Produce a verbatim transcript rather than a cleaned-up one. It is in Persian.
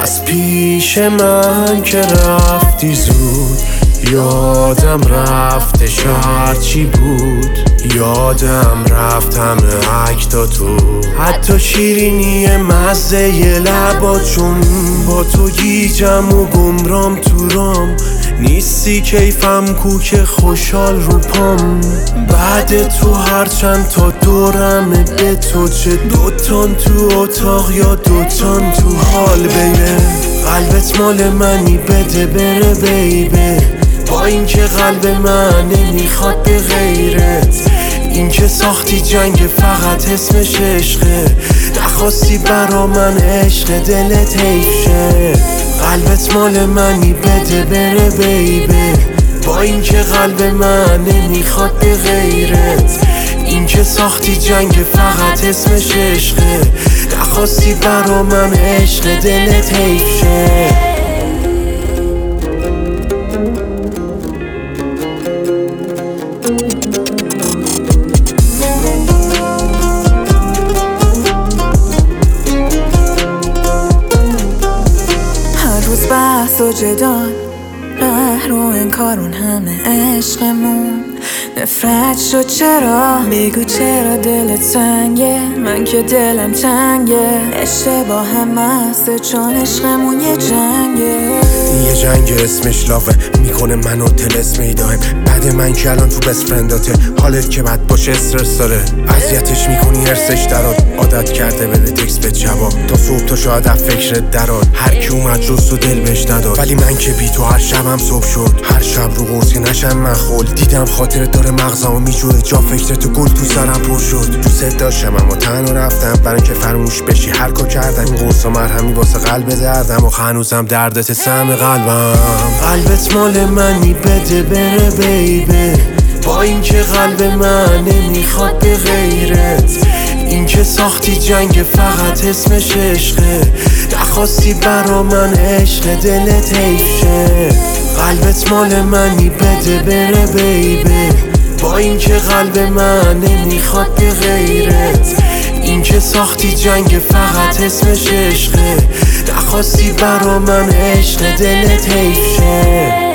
از پیش من که رفتی زود، یادم رفته شهر چی بود، یادم رفت همه عکتا تو، حتی شیرینی مزه ی لبات، چون با تو گیجم و گمرام تو رام، نیستی کیفم کو که خوشحال رو پام. بعد تو هرچند تا دورمه به تو، چه دوتان تو اتاق یا دوتان تو حال بیبه. قلبت مال منی بده بره بیبه، با اینکه قلب من نمیخواد به غیرت، این که ساختی جنگ فقط اسمش عشقه، نخواستی برا من عشق دلت حیفشه. قلبت مال منی بده بره بیبه، با اینکه قلب من نمیخواد به غیرت، این که ساختی جنگ فقط اسمش عشقه، نخواستی برا من عشق دلت حیفشه. بحث و جدال، قهر و انکارون همه عشقمون، نفرت شد چرا؟ بگو چرا دلت سنگه؟ من که دلم تنگه، اشتباهم هسته چون عشقمون یه جنگه، یه جنگ اسمش لاوه میکنه منو طلسم میدایم. بعد من که الان تو بست فرنداته، حالت که بد باشه استرس داره، اذیتش میکنی هرسش دراد، عادت کرده بده تکس به جواب، تا صبح تا شاید از فکرت دراد، هر کی اومد جز تو دل بهش نداد، ولی من که بی تو هر شبم صبح شد، هر شب رو قرصی نشم من خول، دیدم خاطرت داره مغزمو میجوه، جا فکرتو گل تو سرم پر شد، دوست داشتم اما تنها رفتم برای که فراموش بشی، هر کار کردم این قرصا مرهمی واسه قلب دردم، و هنوزم دردت سم قلبم. قلبت مال منی بده بره بیبه، با اینکه قلب من نمیخواد به غیرت، این که ساختی جنگ فقط اسمش عشقه، نخواستی برا من عشق دلت حیفشه. قلبت مال منی بده بره بیبه، با اینکه قلب من نمیخواد به غیرت، این که ساختی جنگ فقط اسمش عشقه، نخواستی برا من عشق دلت حیفشه.